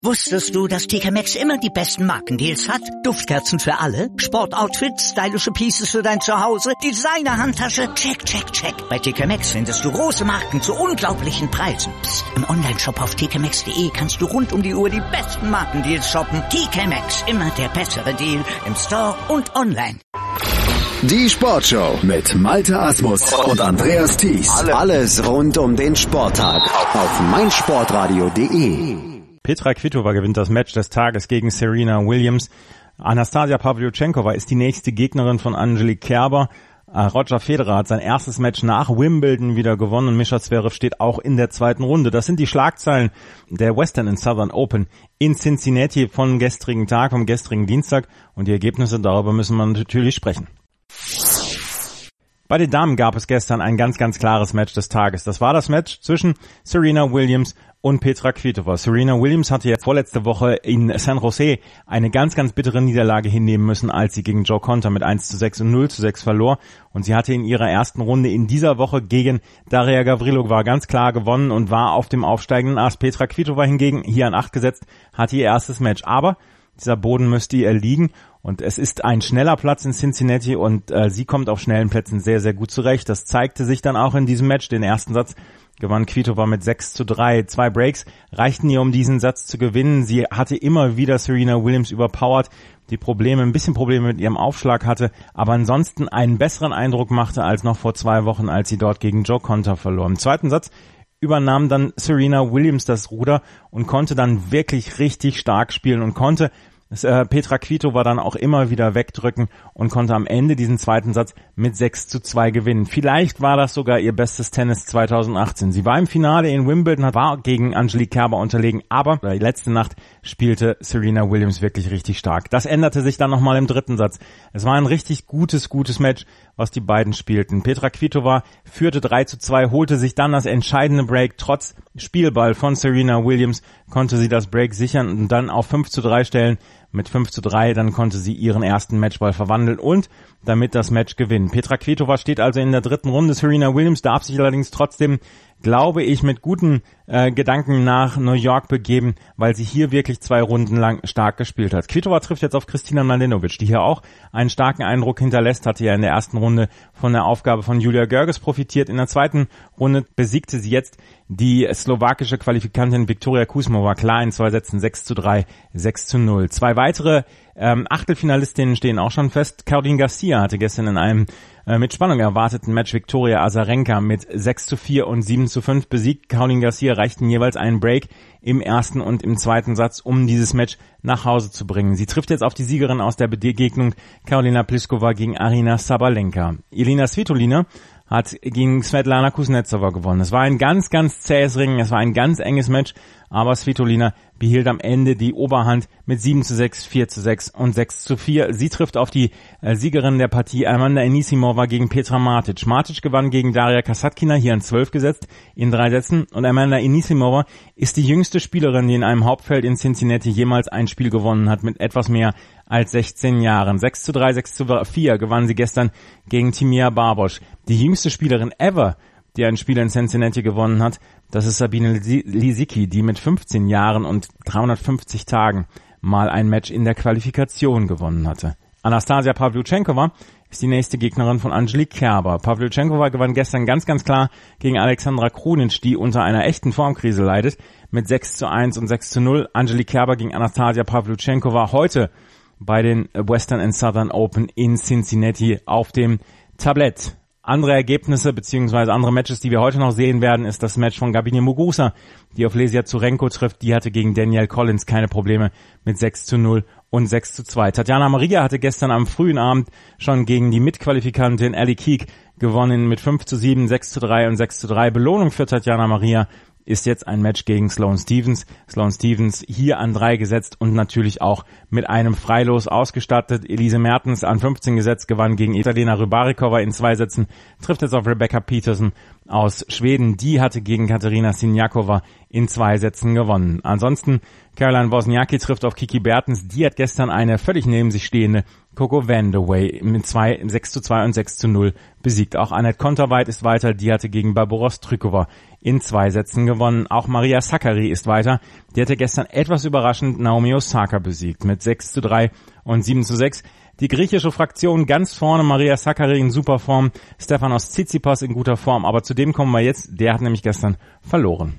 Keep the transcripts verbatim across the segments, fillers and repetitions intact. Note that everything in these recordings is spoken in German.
Wusstest du, dass T K Maxx immer die besten Markendeals hat? Duftkerzen für alle, Sportoutfits, stylische Pieces für dein Zuhause, Designer-Handtasche, check, check, check. Bei T K Maxx findest du große Marken zu unglaublichen Preisen. Psst. Im Onlineshop auf t k maxx punkt d e kannst du rund um die Uhr die besten Markendeals shoppen. T K Maxx, immer der bessere Deal im Store und online. Die Sportshow mit Malte Asmus und Andreas Thies. Alles rund um den Sporttag auf meinsportradio punkt de. Petra Kvitova gewinnt das Match des Tages gegen Serena Williams. Anastasia Pawljuschenkova ist die nächste Gegnerin von Angelique Kerber. Roger Federer hat sein erstes Match nach Wimbledon wieder gewonnen und Mischa Zverev steht auch in der zweiten Runde. Das sind die Schlagzeilen der Western and Southern Open in Cincinnati vom gestrigen Tag, vom gestrigen Dienstag. Und die Ergebnisse, darüber müssen wir natürlich sprechen. Bei den Damen gab es gestern ein ganz, ganz klares Match des Tages. Das war das Match zwischen Serena Williams und Petra Kvitova. Serena Williams hatte ja vorletzte Woche in San Jose eine ganz, ganz bittere Niederlage hinnehmen müssen, als sie gegen Jo Konta mit eins zu sechs und null zu sechs verlor. Und sie hatte in ihrer ersten Runde in dieser Woche gegen Daria Gavrilova ganz klar gewonnen und war auf dem aufsteigenden Ast. Petra Kvitova hingegen hier an acht gesetzt, hatte ihr erstes Match. Aber dieser Boden müsste ihr liegen. Und es ist ein schneller Platz in Cincinnati und äh, sie kommt auf schnellen Plätzen sehr, sehr gut zurecht. Das zeigte sich dann auch in diesem Match. Den ersten Satz gewann Kvitova mit sechs zu drei. Zwei Breaks reichten ihr, um diesen Satz zu gewinnen. Sie hatte immer wieder Serena Williams überpowert, die Probleme, ein bisschen Probleme mit ihrem Aufschlag hatte, aber ansonsten einen besseren Eindruck machte als noch vor zwei Wochen, als sie dort gegen Jo Konta verlor. Im zweiten Satz übernahm dann Serena Williams das Ruder und konnte dann wirklich richtig stark spielen und konnte Petra Kvitova dann auch immer wieder wegdrücken und konnte am Ende diesen zweiten Satz mit sechs zu zwei gewinnen. Vielleicht war das sogar ihr bestes Tennis zweitausendachtzehn. Sie war im Finale in Wimbledon, war gegen Angelique Kerber unterlegen, aber die letzte Nacht spielte Serena Williams wirklich richtig stark. Das änderte sich dann nochmal im dritten Satz. Es war ein richtig gutes, gutes Match, was die beiden spielten. Petra Kvitova führte drei zu zwei, holte sich dann das entscheidende Break. Trotz Spielball von Serena Williams konnte sie das Break sichern und dann auf fünf zu drei stellen. Mit fünf zu drei, dann konnte sie ihren ersten Matchball verwandeln und damit das Match gewinnen. Petra Kvitova steht also in der dritten Runde. Serena Williams darf sich allerdings trotzdem, glaube ich, mit guten äh, Gedanken nach New York begeben, weil sie hier wirklich zwei Runden lang stark gespielt hat. Kvitova trifft jetzt auf Kristina Mladenovic, die hier auch einen starken Eindruck hinterlässt, hatte ja in der ersten Runde von der Aufgabe von Julia Görges profitiert. In der zweiten Runde besiegte sie jetzt die slowakische Qualifikantin Viktoria Kuzmova klar in zwei Sätzen sechs zu drei, sechs zu null. Zwei weitere ähm, Achtelfinalistinnen stehen auch schon fest. Caroline Garcia hatte gestern in einem äh, mit Spannung erwarteten Match Viktoria Azarenka mit sechs zu vier und sieben zu fünf besiegt. Caroline Garcia reichten jeweils einen Break im ersten und im zweiten Satz, um dieses Match nach Hause zu bringen. Sie trifft jetzt auf die Siegerin aus der Begegnung Karolina Pliskova gegen Aryna Sabalenka. Elina Svitolina hat gegen Svetlana Kuznetsova gewonnen. Es war ein ganz, ganz zähes Ringen, es war ein ganz enges Match, aber Svitolina behielt am Ende die Oberhand mit sieben zu sechs, vier zu sechs und sechs zu vier. Sie trifft auf die äh, Siegerin der Partie Amanda Anisimova gegen Petra Martic. Martic gewann gegen Daria Kasatkina, hier an zwölf gesetzt, in drei Sätzen. Und Amanda Anisimova ist die jüngste Spielerin, die in einem Hauptfeld in Cincinnati jemals ein Spiel gewonnen hat, mit etwas mehr als sechzehn Jahren. sechs zu drei, sechs zu vier gewann sie gestern gegen Timea Barbosch. Die jüngste Spielerin ever, die ein Spiel in Cincinnati gewonnen hat, das ist Sabine Lisicki, die mit fünfzehn Jahren und dreihundertfünfzig Tagen mal ein Match in der Qualifikation gewonnen hatte. Anastasia Pawljuschenkova ist die nächste Gegnerin von Angelique Kerber. Pawljuschenkova gewann gestern ganz, ganz klar gegen Alexandra Krunic, die unter einer echten Formkrise leidet, mit sechs zu eins und sechs zu null. Angelique Kerber gegen Anastasia Pawljuschenkova heute bei den Western and Southern Open in Cincinnati auf dem Tablett. Andere Ergebnisse bzw. andere Matches, die wir heute noch sehen werden, ist das Match von Gabine Muguruza, die auf Lesia Zurenko trifft. Die hatte gegen Danielle Collins keine Probleme mit sechs zu null und sechs zu zwei. Tatjana Maria hatte gestern am frühen Abend schon gegen die Mitqualifikantin Ellie Keek gewonnen mit fünf zu sieben, sechs zu drei und sechs zu drei. Belohnung für Tatjana Maria ist jetzt ein Match gegen Sloane Stephens. Sloane Stephens hier an drei gesetzt und natürlich auch mit einem Freilos ausgestattet. Elise Mertens an fünfzehn gesetzt, gewann gegen Elena Rybarikova in zwei Sätzen, trifft jetzt auf Rebecca Peterson aus Schweden. Die hatte gegen Katerina Siniakova in zwei Sätzen gewonnen. Ansonsten Caroline Wozniacki trifft auf Kiki Bertens. Die hat gestern eine völlig neben sich stehende Coco Vandeweghe mit zwei, sechs zu zwei und sechs zu null besiegt. Auch Anett Kontaveit ist weiter, die hatte gegen Barbora Strykova in zwei Sätzen gewonnen. Auch Maria Sakkari ist weiter, die hatte gestern etwas überraschend Naomi Osaka besiegt mit sechs zu drei und sieben zu sechs. Die griechische Fraktion ganz vorne, Maria Sakkari in super Form, Stefanos Tsitsipas in guter Form, aber zu dem kommen wir jetzt, der hat nämlich gestern verloren.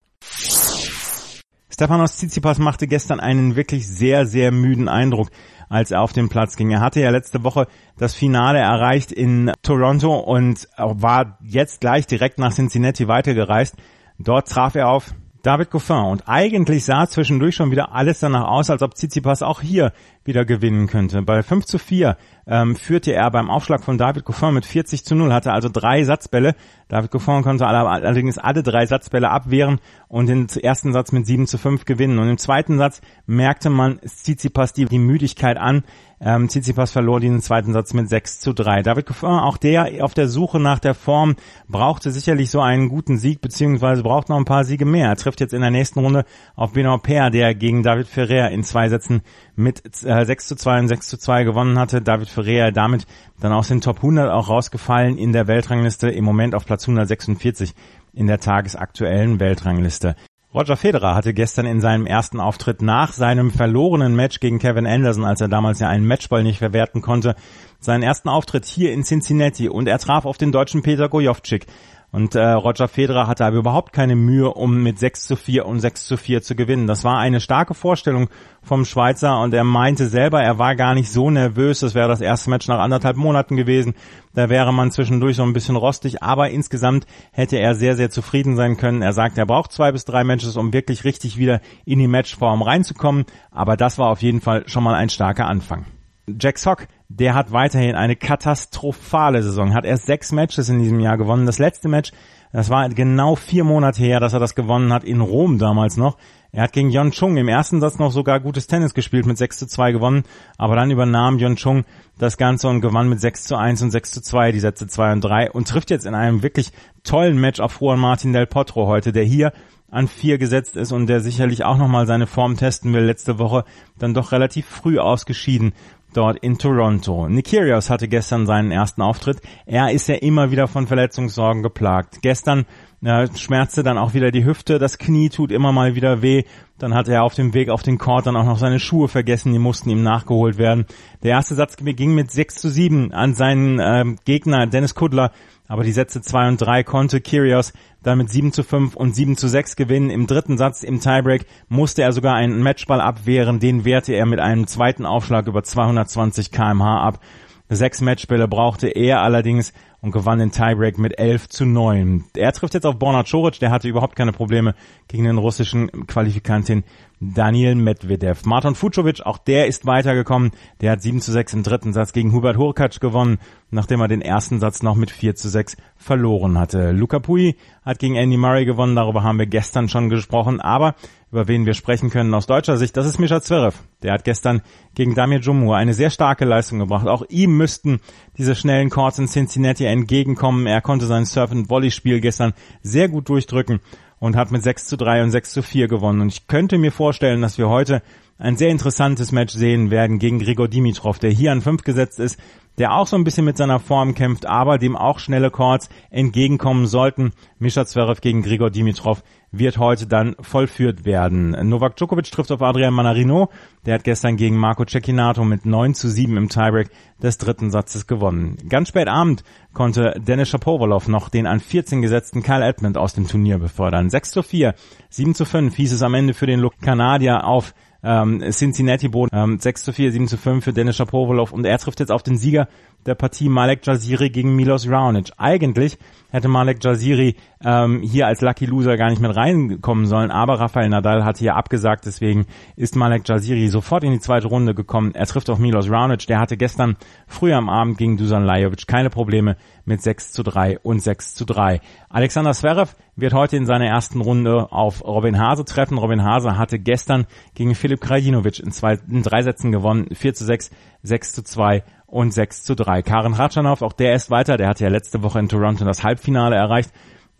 Stefanos Tsitsipas machte gestern einen wirklich sehr, sehr müden Eindruck, als er auf den Platz ging. Er hatte ja letzte Woche das Finale erreicht in Toronto und war jetzt gleich direkt nach Cincinnati weitergereist. Dort traf er auf David Goffin und eigentlich sah zwischendurch schon wieder alles danach aus, als ob Tsitsipas auch hier wieder gewinnen könnte. Bei fünf zu vier ähm, führte er beim Aufschlag von David Goffin mit vierzig zu null, hatte also drei Satzbälle. David Goffin konnte alle, allerdings alle drei Satzbälle abwehren und den ersten Satz mit sieben zu fünf gewinnen. Und im zweiten Satz merkte man Tsitsipas die, die Müdigkeit an. Ähm, Tsitsipas verlor den zweiten Satz mit sechs zu drei. David Goffin, auch der auf der Suche nach der Form, brauchte sicherlich so einen guten Sieg, beziehungsweise braucht noch ein paar Siege mehr. Er trifft jetzt in der nächsten Runde auf Benoit Paire, der gegen David Ferrer in zwei Sätzen mit äh, sechs zu zwei und sechs zu zwei gewonnen hatte. David Ferrer damit dann aus den Top hundert auch rausgefallen in der Weltrangliste, im Moment auf Platz hundertsechsundvierzig in der tagesaktuellen Weltrangliste. Roger Federer hatte gestern in seinem ersten Auftritt nach seinem verlorenen Match gegen Kevin Anderson, als er damals ja einen Matchball nicht verwerten konnte, seinen ersten Auftritt hier in Cincinnati und er traf auf den Deutschen Peter Gojowczyk. Und äh, Roger Federer hatte aber überhaupt keine Mühe, um mit sechs zu vier und sechs zu vier zu gewinnen. Das war eine starke Vorstellung vom Schweizer und er meinte selber, er war gar nicht so nervös. Das wäre das erste Match nach anderthalb Monaten gewesen. Da wäre man zwischendurch so ein bisschen rostig, aber insgesamt hätte er sehr, sehr zufrieden sein können. Er sagt, er braucht zwei bis drei Matches, um wirklich richtig wieder in die Matchform reinzukommen. Aber das war auf jeden Fall schon mal ein starker Anfang. Jack Sock, der hat weiterhin eine katastrophale Saison, hat erst sechs Matches in diesem Jahr gewonnen. Das letzte Match, das war genau vier Monate her, dass er das gewonnen hat, in Rom damals noch. Er hat gegen Yeon Chung im ersten Satz noch sogar gutes Tennis gespielt, mit sechs zu zwei gewonnen, aber dann übernahm Yeon Chung das Ganze und gewann mit sechs zu eins und sechs zu zwei die Sätze zwei und drei und trifft jetzt in einem wirklich tollen Match auf Juan Martín del Potro heute, der hier an vier gesetzt ist und der sicherlich auch nochmal seine Form testen will. Letzte Woche dann doch relativ früh ausgeschieden dort in Toronto. Nick Kyrgios hatte gestern seinen ersten Auftritt. Er ist ja immer wieder von Verletzungssorgen geplagt. Gestern äh, schmerzte dann auch wieder die Hüfte, das Knie tut immer mal wieder weh. Dann hat er auf dem Weg auf den Court dann auch noch seine Schuhe vergessen, die mussten ihm nachgeholt werden. Der erste Satz ging mit sechs zu sieben an seinen äh, Gegner Dennis Kudla, aber die Sätze zwei und drei konnte Kyrgios dann mit sieben zu fünf und sieben zu sechs gewinnen. Im dritten Satz im Tiebreak musste er sogar einen Matchball abwehren. Den wehrte er mit einem zweiten Aufschlag über zweihundertzwanzig Kilometer pro Stunde ab. Sechs Matchbälle brauchte er allerdings und gewann den Tiebreak mit elf zu neun. Er trifft jetzt auf Borna Coric, der hatte überhaupt keine Probleme gegen den russischen Qualifikantin Daniil Medvedev. Marton Fucsovics, auch der ist weitergekommen. Der hat sieben zu sechs im dritten Satz gegen Hubert Hurkacz gewonnen, nachdem er den ersten Satz noch mit vier zu sechs verloren hatte. Luca Pouille hat gegen Andy Murray gewonnen, darüber haben wir gestern schon gesprochen, aber über wen wir sprechen können aus deutscher Sicht, das ist Mischa Zverev. Der hat gestern gegen Damir Džumhur eine sehr starke Leistung gebracht. Auch ihm müssten diese schnellen Courts in Cincinnati entgegenkommen. Er konnte sein Surf-and-Volley-Spiel gestern sehr gut durchdrücken und hat mit sechs zu drei und sechs zu vier gewonnen. Und ich könnte mir vorstellen, dass wir heute ein sehr interessantes Match sehen werden gegen Grigor Dimitrov, der hier an fünf gesetzt ist, der auch so ein bisschen mit seiner Form kämpft, aber dem auch schnelle Courts entgegenkommen sollten. Mischa Zverev gegen Grigor Dimitrov wird heute dann vollführt werden. Novak Djokovic trifft auf Adrian Manarino. Der hat gestern gegen Marco Cecchinato mit neun zu sieben im Tiebreak des dritten Satzes gewonnen. Ganz spät Abend konnte Denis Shapovalov noch den an vierzehn gesetzten Kyle Edmund aus dem Turnier befördern. sechs zu vier, sieben zu fünf hieß es am Ende für den Kanadier auf ähm, Cincinnati-Boden. Ähm, sechs zu vier, sieben zu fünf für Denis Shapovalov und er trifft jetzt auf den Sieger der Partie Malek Jaziri gegen Milos Raonic. Eigentlich hätte Malek Jaziri ähm, hier als Lucky Loser gar nicht mit reinkommen sollen, aber Rafael Nadal hat hier abgesagt, deswegen ist Malek Jaziri sofort in die zweite Runde gekommen. Er trifft auf Milos Raonic, der hatte gestern früh am Abend gegen Dusan Lajovic keine Probleme mit sechs zu drei und sechs zu drei. Alexander Zverev wird heute in seiner ersten Runde auf Robin Haase treffen. Robin Haase hatte gestern gegen Filip Krajinovic in, zwei, in drei Sätzen gewonnen, vier zu sechs, sechs zu zwei und sechs zu drei. Karen Khachanov, auch der ist weiter, der hatte ja letzte Woche in Toronto das Halbfinale erreicht.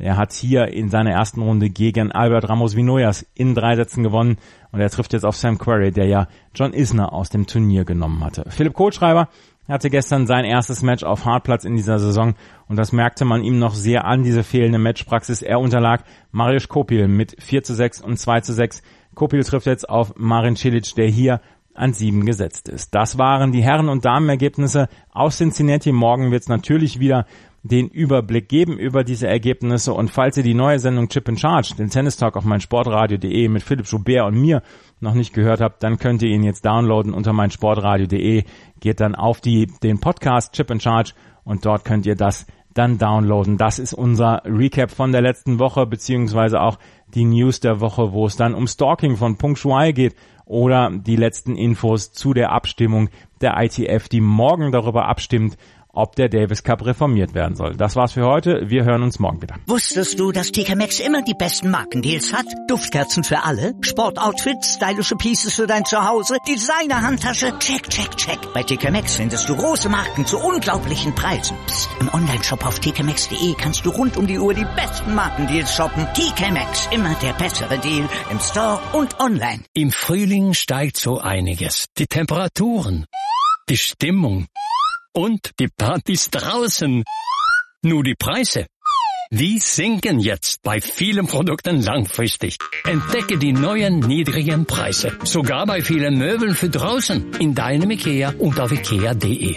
Der hat hier in seiner ersten Runde gegen Albert Ramos Vinoyas in drei Sätzen gewonnen und er trifft jetzt auf Sam Querrey, der ja John Isner aus dem Turnier genommen hatte. Philipp Kohlschreiber hatte gestern sein erstes Match auf Hartplatz in dieser Saison und das merkte man ihm noch sehr an, diese fehlende Matchpraxis. Er unterlag Mariusz Kopil mit vier zu sechs und zwei zu sechs. Kopil trifft jetzt auf Marin Cilic, der hier an sieben gesetzt ist. Das waren die Herren- und Damenergebnisse aus Cincinnati. Morgen wird es natürlich wieder den Überblick geben über diese Ergebnisse und falls ihr die neue Sendung Chip in Charge, den Tennis Talk auf meinsportradio punkt de mit Philipp Joubert und mir noch nicht gehört habt, dann könnt ihr ihn jetzt downloaden unter meinsportradio punkt de, geht dann auf die den Podcast Chip in Charge und dort könnt ihr das dann downloaden. Das ist unser Recap von der letzten Woche, beziehungsweise auch die News der Woche, wo es dann um Stalking von Peng Shuai geht oder die letzten Infos zu der Abstimmung der I T F, die morgen darüber abstimmt, ob der Davis Cup reformiert werden soll. Das war's für heute. Wir hören uns morgen wieder. Wusstest du, dass T K Maxx immer die besten Markendeals hat? Duftkerzen für alle, Sportoutfits, stylische Pieces für dein Zuhause, Designer-Handtasche, check, check, check. Bei T K Maxx findest du große Marken zu unglaublichen Preisen. Psst. Im Onlineshop auf t k maxx punkt de kannst du rund um die Uhr die besten Markendeals shoppen. T K Maxx, immer der bessere Deal im Store und online. Im Frühling steigt so einiges. Die Temperaturen, die Stimmung und die Partys draußen. Nur die Preise, die sinken jetzt bei vielen Produkten langfristig. Entdecke die neuen niedrigen Preise. Sogar bei vielen Möbeln für draußen. In deinem IKEA und auf ikea punkt de.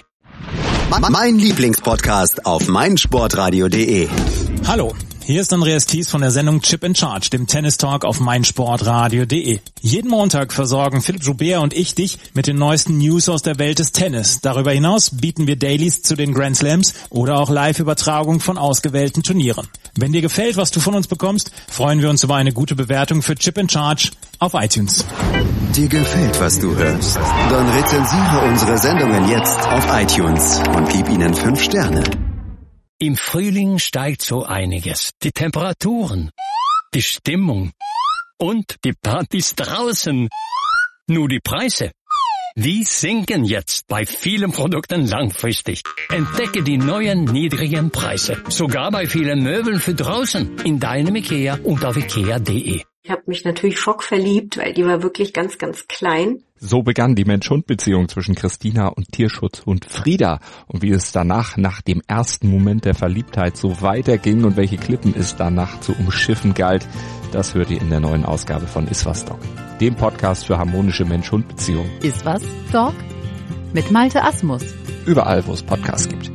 Mein Lieblingspodcast auf meinsportradio punkt de. Hallo, hier ist Andreas Thies von der Sendung Chip in Charge, dem Tennis Talk auf meinsportradio punkt de. Jeden Montag versorgen Philipp Joubert und ich dich mit den neuesten News aus der Welt des Tennis. Darüber hinaus bieten wir Dailies zu den Grand Slams oder auch Live-Übertragung von ausgewählten Turnieren. Wenn dir gefällt, was du von uns bekommst, freuen wir uns über eine gute Bewertung für Chip in Charge auf iTunes. Dir gefällt, was du hörst? Dann rezensiere unsere Sendungen jetzt auf iTunes und gib ihnen fünf Sterne. Im Frühling steigt so einiges. Die Temperaturen, die Stimmung und die Partys draußen. Nur die Preise, die sinken jetzt bei vielen Produkten langfristig. Entdecke die neuen niedrigen Preise. Sogar bei vielen Möbeln für draußen. In deinem IKEA und auf ikea punkt de. Ich habe mich natürlich schockverliebt, weil die war wirklich ganz, ganz klein. So begann die Mensch-Hund-Beziehung zwischen Christina und Tierschutzhund Frieda. Und wie es danach, nach dem ersten Moment der Verliebtheit, so weiterging und welche Klippen es danach zu umschiffen galt, das hört ihr in der neuen Ausgabe von Iswas Dog, dem Podcast für harmonische Mensch-Hund-Beziehungen. Iswas Dog? Mit Malte Asmus. Überall, wo es Podcasts gibt.